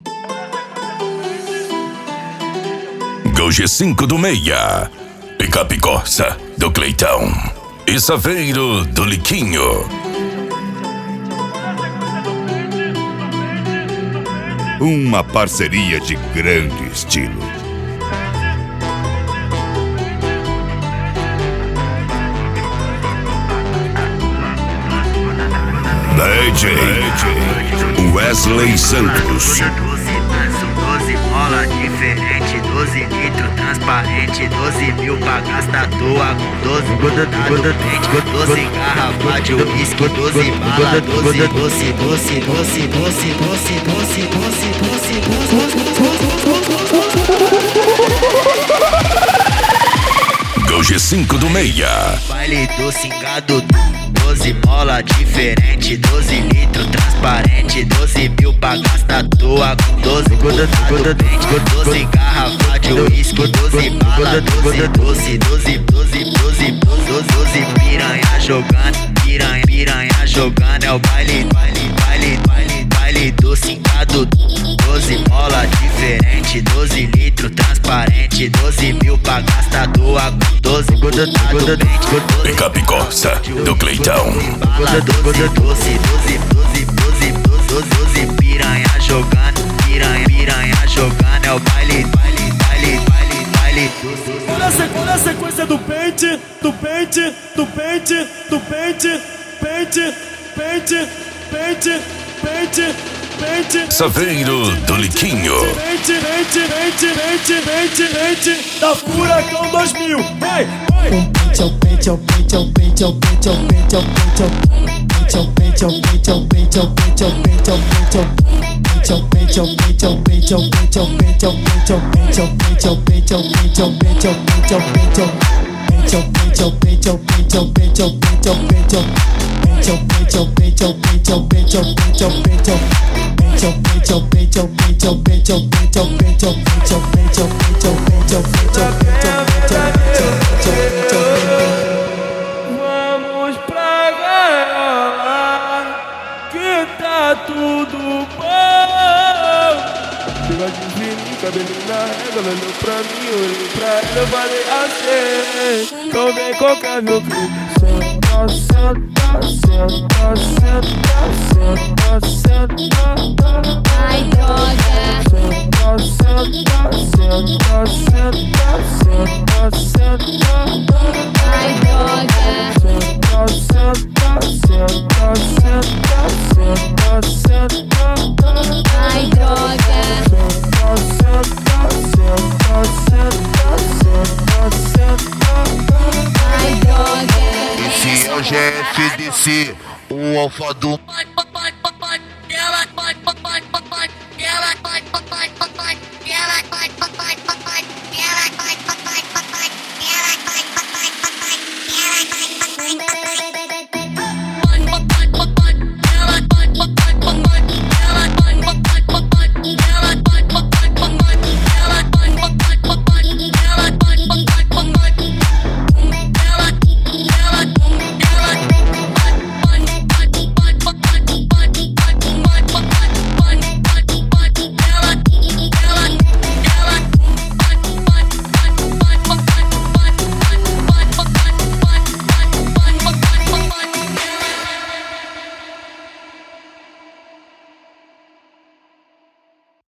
Gol G5 do Meia, Picape Corsa do Cleitão e Saveiro do Liquinho. Uma parceria de grande estilo. DJ Wesley Santos. 12 bola diferente, 12 litros transparente, 12 mil pra gastar à toa com 12 grudado dente, 12 garrafas de uísque, 12 bala, 12 doce. Gol G5 do Meia. Baile do cingado, 12 bola diferente, 12 litros transparente, 12 mil pra gastar à toa com 12 grudado dente, 12 garrafas de uísque, 12 bala, 12 doce, piranha jogando, é o baile do cingado, 12 bola diferente, 12 litros transparente, 12 mil pra gastar à toa com 12 grudado dente, Picape Corsa do Cleitão. bala, 12 piranha jogando, é o baile Olha a sequência do pente, Saveiro do Liquinho. Da Furacão 2000. Vai. Vamos pra gaiola, que tá tudo bom. Chega de fininho, cabelinho na régua, ela olhou pra mim, eu olhei pra ela, eu falei assim. Então vem qualquer meu clipe. Senta. Ai, droga. Ai, droga. Ai, droga. Ai, droga. Esse é o GFDC, o alfa do